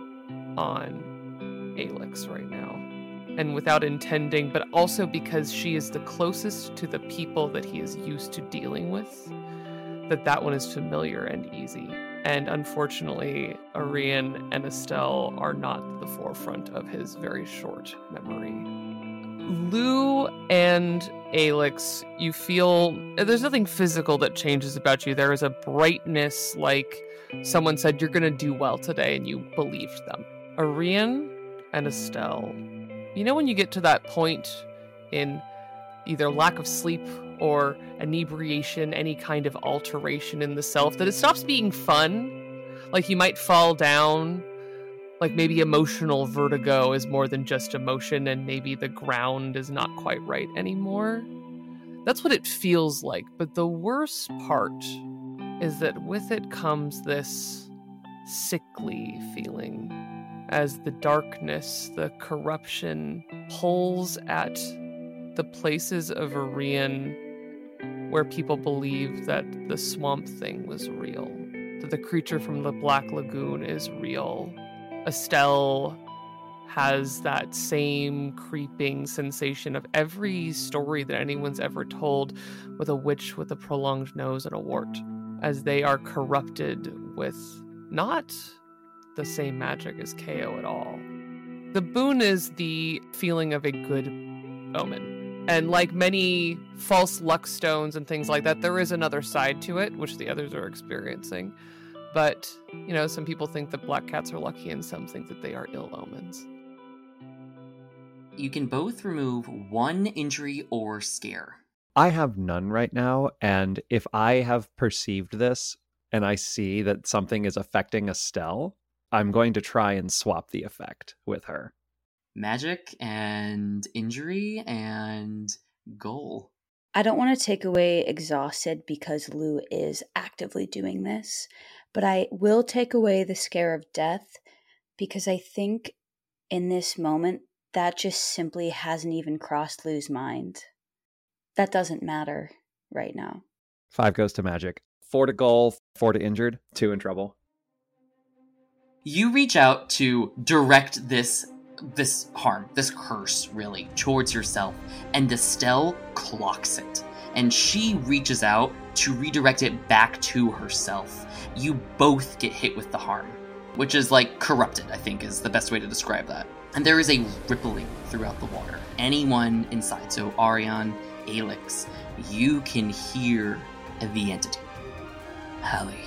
on Alex right now. And without intending, but also because she is the closest to the people that he is used to dealing with, that one is familiar and easy. And unfortunately, Arian and Estelle are not the forefront of his very short memory. Lou and Alex, you feel there's nothing physical that changes about you. There is a brightness, like someone said, you're going to do well today, and you believed them. Arian and Estelle, you know when you get to that point in either lack of sleep or inebriation, any kind of alteration in the self, that it stops being fun? Like you might fall down, like maybe emotional vertigo is more than just emotion, and maybe the ground is not quite right anymore. That's what it feels like. But the worst part is that with it comes this sickly feeling, as the darkness, the corruption pulls at the places of Arian where people believe that the swamp thing was real, that the creature from the Black Lagoon is real. Estelle has that same creeping sensation of every story that anyone's ever told with a witch with a prolonged nose and a wart, as they are corrupted with not the same magic as KO at all. The boon is the feeling of a good omen. And like many false luck stones and things like that, there is another side to it, which the others are experiencing. But, you know, some people think that black cats are lucky, and some think that they are ill omens. You can both remove 1 injury or scare. I have none right now, and if I have perceived this and I see that something is affecting Estelle, I'm going to try and swap the effect with her. Magic and injury and goal. I don't want to take away exhausted because Lou is actively doing this, but I will take away the scare of death because I think in this moment that just simply hasn't even crossed Lou's mind. That doesn't matter right now. 5 goes to magic. 4 to goal, 4 to injured, 2 in trouble. You reach out to direct this harm, this curse, really, towards yourself, and Estelle clocks it, and she reaches out to redirect it back to herself. You both get hit with the harm, which is like corrupted, I think is the best way to describe that. And there is a rippling throughout the water. Anyone inside, so Ariane, Alex, you can hear the entity. Hallie,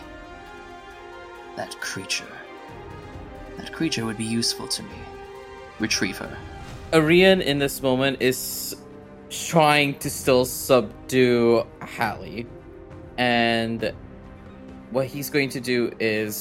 that creature would be useful to me. Retrieve her. Arian in this moment is trying to still subdue Hallie, and what he's going to do is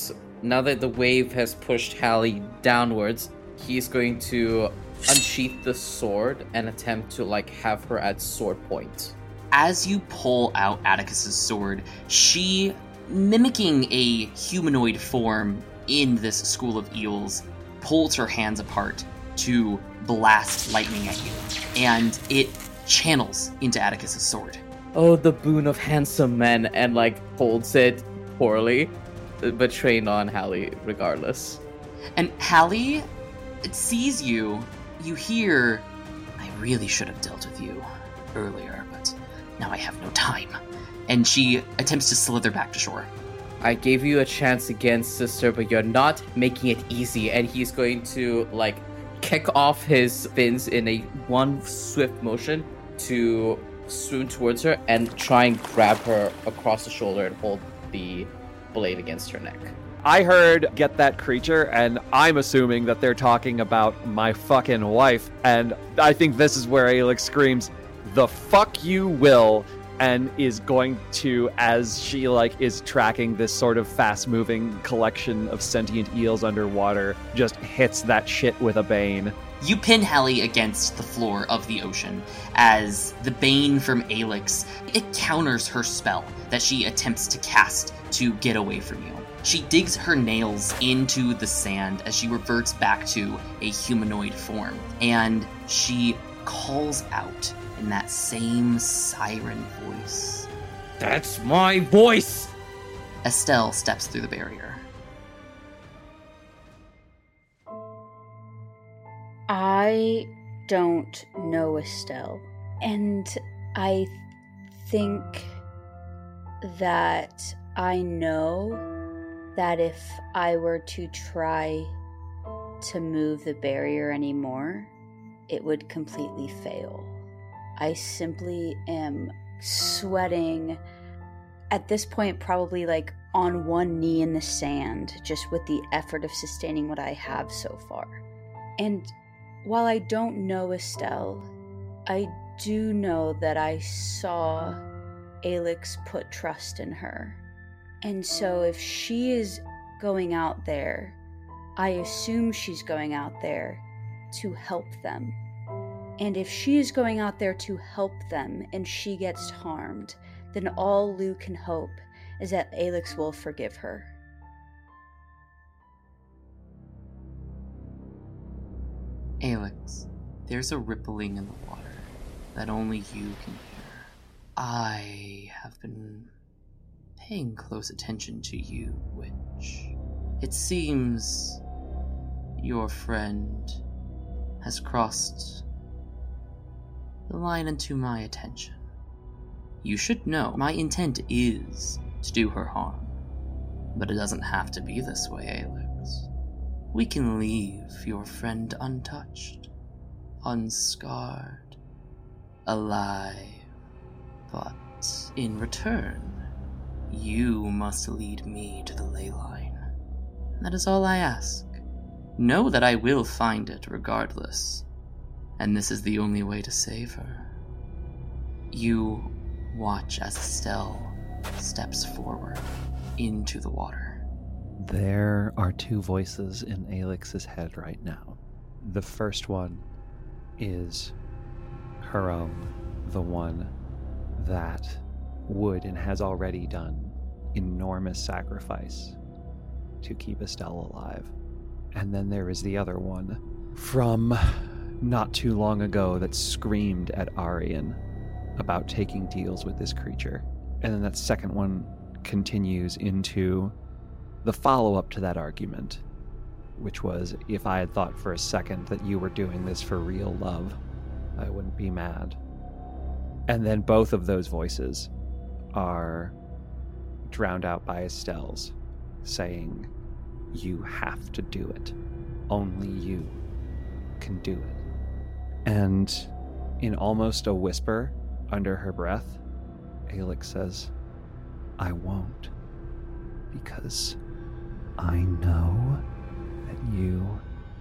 now that the wave has pushed Hallie downwards, he's going to unsheath the sword and attempt to have her at sword point. As you pull out Atticus's sword, she, mimicking a humanoid form in this school of eels, pulls her hands apart to blast lightning at you, and it channels into Atticus's sword. Oh, the boon of handsome men, and holds it poorly, but trained on Hallie regardless. And Hallie sees you. You hear, I really should have dealt with you earlier, but now I have no time. And she attempts to slither back to shore. I gave you a chance again, sister, but you're not making it easy. And he's going to kick off his fins in one swift motion to swim towards her and try and grab her across the shoulder and hold the blade against her neck. I heard "get that creature," and I'm assuming that they're talking about my fucking wife, and I think this is where Aelix screams, "The fuck you will," and is going to, as she is tracking this sort of fast-moving collection of sentient eels underwater, just hits that shit with a bane. You pin Hallie against the floor of the ocean as the bane from Aelix, it counters her spell that she attempts to cast to get away from you. She digs her nails into the sand as she reverts back to a humanoid form, and she calls out in that same siren voice. That's my voice! Estelle steps through the barrier. I don't know Estelle, and I think that I know that if I were to try to move the barrier anymore, it would completely fail. I simply am sweating at this point, probably on one knee in the sand, just with the effort of sustaining what I have so far. And while I don't know Estelle, I do know that I saw Aelix put trust in her. And so if she is going out there, I assume she's going out there to help them. And if she is going out there to help them and she gets harmed, then all Lou can hope is that Aelix will forgive her. Aelix, there's a rippling in the water that only you can hear. I have been paying close attention to you, Witch. It seems your friend has crossed the line into my attention. You should know my intent is to do her harm, but it doesn't have to be this way, Aelix. We can leave your friend untouched, unscarred, alive, but in return, you must lead me to the ley line. That is all I ask. Know that I will find it regardless, and this is the only way to save her. You watch as Estelle steps forward into the water. There are two voices in Aelix's head right now. The first one is her own, the one that would and has already done enormous sacrifice to keep Estelle alive. And then there is the other one from not too long ago that screamed at Arian about taking deals with this creature. And then that second one continues into the follow-up to that argument, which was, if I had thought for a second that you were doing this for real love, I wouldn't be mad. And then both of those voices are drowned out by Estelle's, saying, you have to do it. Only you can do it. And in almost a whisper, under her breath, Aelix says, I won't, because I know that you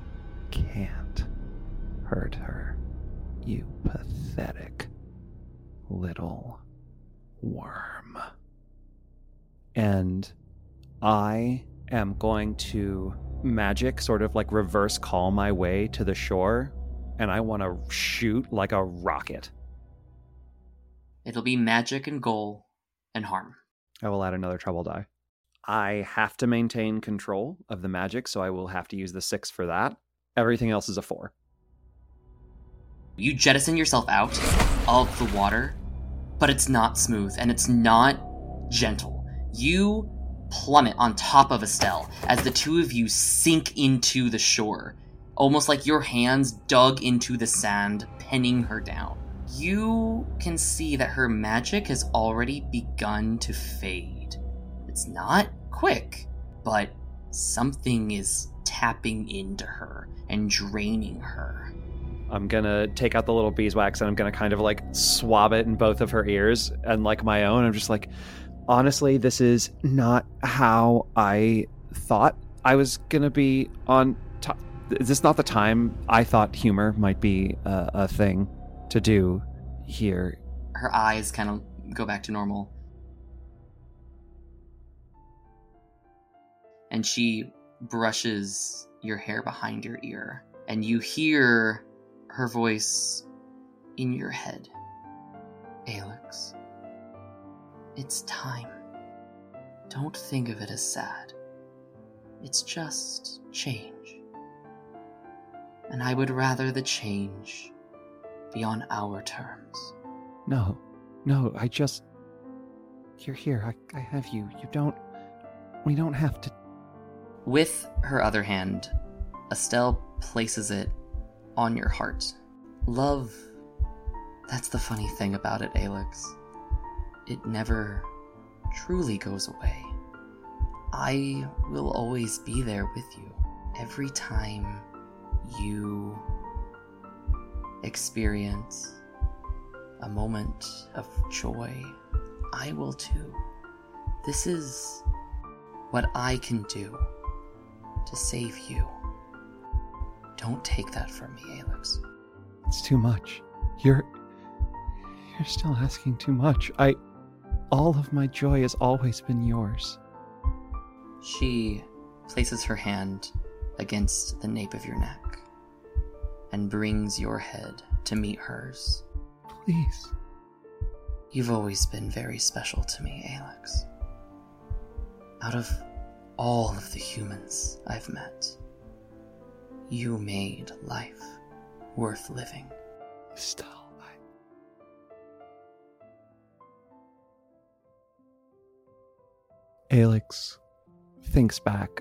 can't hurt her, you pathetic little worm. And I am going to magic sort of like reverse call my way to the shore, and I want to shoot like a rocket. It'll be magic and goal and harm. I will add another trouble die. I have to maintain control of the magic, so I will have to use the 6 for that. Everything else is a 4. You jettison yourself out of the water, but it's not smooth and it's not gentle. You plummet on top of Estelle as the two of you sink into the shore, almost like your hands dug into the sand, pinning her down. You can see that her magic has already begun to fade. It's not quick, but something is tapping into her and draining her. I'm gonna take out the little beeswax and I'm gonna kind of like swab it in both of her ears and like my own. I'm just like, honestly, this is not how I thought I was gonna be on top. Is this not the time I thought humor might be a thing to do here? Her eyes kind of go back to normal. And she brushes your hair behind your ear. And you hear her voice in your head. Alex, it's time. Don't think of it as sad. It's just change. And I would rather the change be on our terms. No, you're here. I have you. We don't have to. With her other hand, Estelle places it on your heart. Love, that's the funny thing about it, Alex. It never truly goes away. I will always be there with you. Every time you experience a moment of joy, I will too. This is what I can do to save you. Don't take that from me, Alex. It's too much. You're still asking too much. All of my joy has always been yours. She places her hand against the nape of your neck and brings your head to meet hers. Please. You've always been very special to me, Alex. Out of all of the humans I've met, you made life worth living. Estelle, Alex thinks back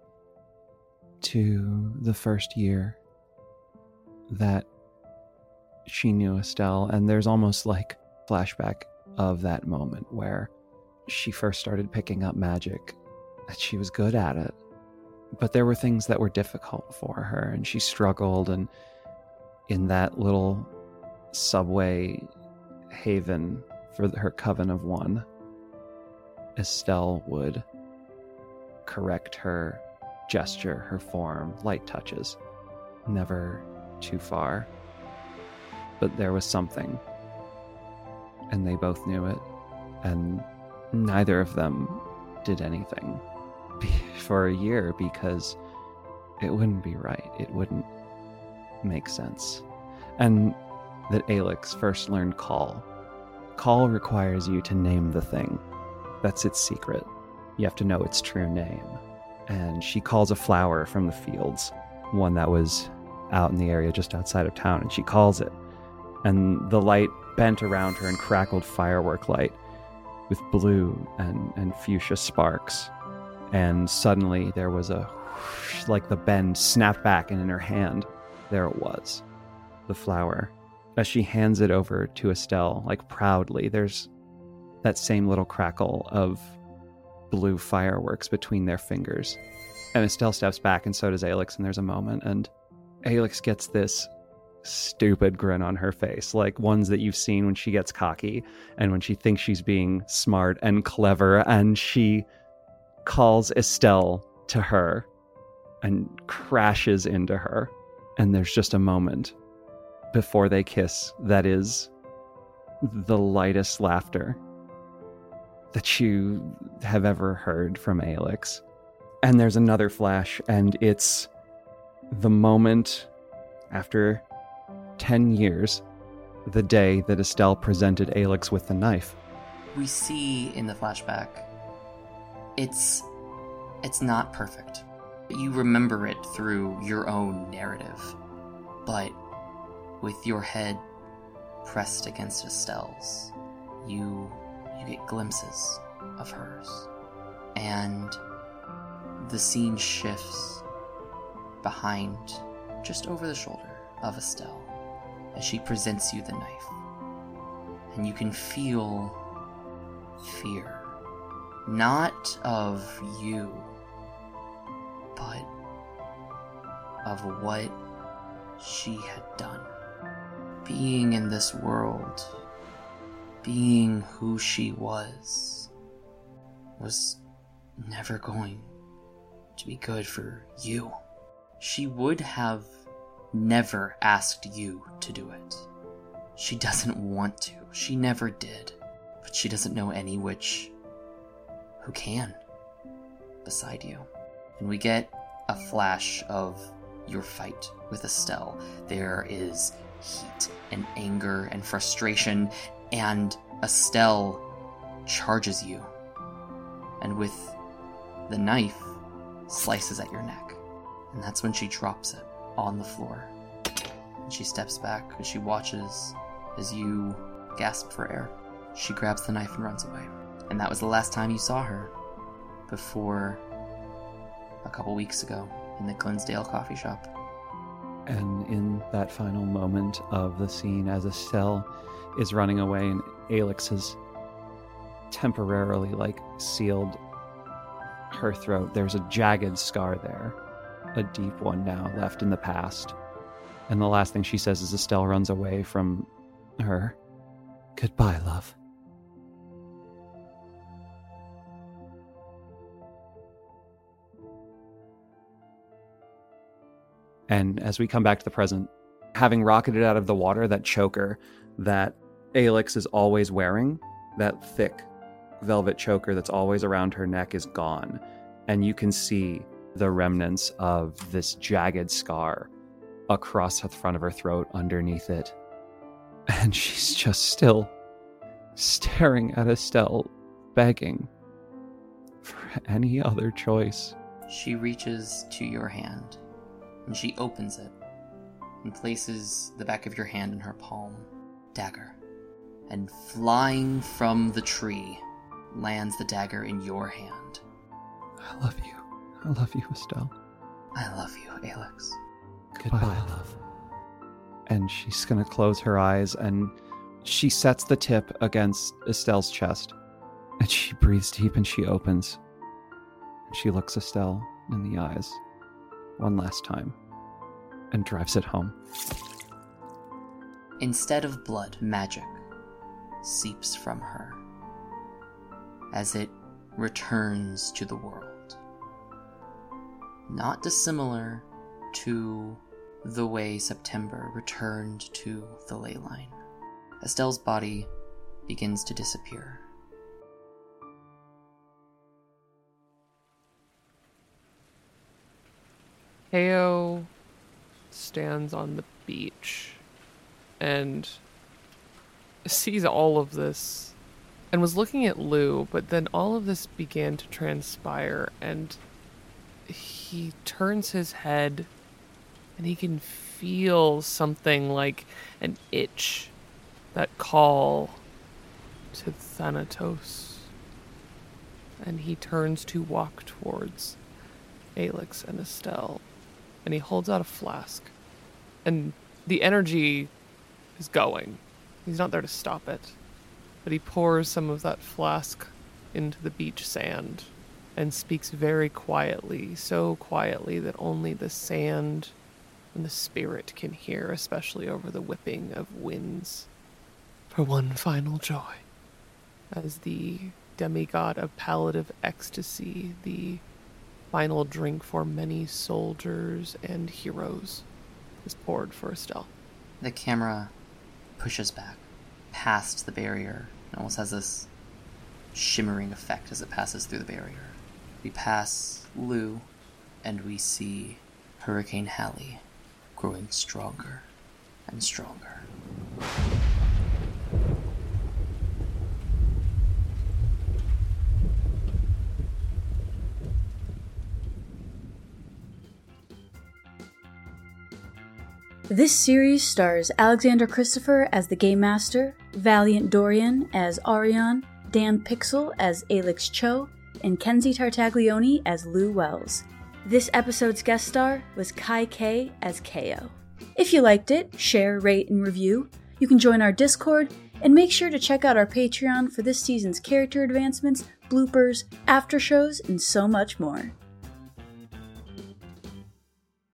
to the first year that she knew Estelle, and there's almost like a flashback of that moment where she first started picking up magic, that she was good at it, but there were things that were difficult for her, and she struggled, and in that little subway haven for her coven of one, Estelle would correct her gesture, her form, light touches, never too far. But there was something, and they both knew it, and neither of them did anything for a year because it wouldn't be right. It wouldn't make sense. And that Alex first learned call. Call requires you to name the thing. That's its secret. You have to know its true name. And she calls a flower from the fields, one that was out in the area just outside of town, and she calls it. And the light bent around her and crackled firework light with blue and fuchsia sparks. And suddenly there was a whoosh, like the bend snapped back, and in her hand, there it was, the flower. As she hands it over to Estelle, like proudly, there's that same little crackle of blue fireworks between their fingers. And Estelle steps back, and so does Alex, and there's a moment, and Alex gets this stupid grin on her face, like ones that you've seen when she gets cocky and when she thinks she's being smart and clever, and she calls Estelle to her and crashes into her. And there's just a moment before they kiss that is the lightest laughter that you have ever heard from Alex. And there's another flash, and it's the moment after 10 years, the day that Estelle presented Alex with the knife. We see in the flashback, it's not perfect. You remember it through your own narrative, but with your head pressed against Estelle's, you get glimpses of hers. And the scene shifts behind, just over the shoulder of Estelle, as she presents you the knife. And you can feel fear, not of you, but of what she had done. Being in this world, being who she was never going to be good for you. She would have never asked you to do it. She doesn't want to. She never did. But she doesn't know any who can beside you. And we get a flash of your fight with Estelle. There is heat and anger and frustration, and Estelle charges you. And with the knife, slices at your neck. And that's when she drops it on the floor. And she steps back as she watches as you gasp for air. She grabs the knife and runs away. And that was the last time you saw her before a couple weeks ago in the Glennsdale coffee shop. And in that final moment of the scene, as Estelle is running away and Alex has temporarily sealed her throat, there's a jagged scar there, a deep one now, left in the past. And the last thing she says as Estelle runs away from her, "Goodbye, love." And as we come back to the present, having rocketed out of the water, that choker that Alex is always wearing, that thick velvet choker that's always around her neck, is gone. And you can see the remnants of this jagged scar across the front of her throat underneath it. And she's just still staring at Estelle, begging for any other choice. She reaches to your hand, and she opens it and places the back of your hand in her palm. Dagger. And flying from the tree lands the dagger in your hand. I love you. I love you, Estelle. I love you, Alex. Goodbye, love. And she's going to close her eyes, and she sets the tip against Estelle's chest. And she breathes deep, and she opens. And she looks Estelle in the eyes one last time and drives it home. Instead of blood, magic seeps from her as it returns to the world. Not dissimilar to the way September returned to the ley line. Estelle's body begins to disappear. Heo stands on the beach and sees all of this and was looking at Lou, but then all of this began to transpire, and he turns his head and he can feel something like an itch, that call to Thanatos. And he turns to walk towards Alex and Estelle, and he holds out a flask, and the energy is going. He's not there to stop it, but he pours some of that flask into the beach sand and speaks very quietly, so quietly that only the sand and the spirit can hear, especially over the whipping of winds. For one final joy, as the demigod of palliative ecstasy, the final drink for many soldiers and heroes, is poured for Estelle. The camera pushes back past the barrier and almost has this shimmering effect as it passes through the barrier. We pass Lou, and we see Hurricane Hallie growing stronger and stronger. This series stars Alexander Christopher as the Game Master, Valiant Dorian as Arion, Dan Pixel as Alex Cho, and Kenzie Tartaglione as Lou Wells. This episode's guest star was Kai K as KO. If you liked it, share, rate, and review. You can join our Discord, and make sure to check out our Patreon for this season's character advancements, bloopers, after shows, and so much more.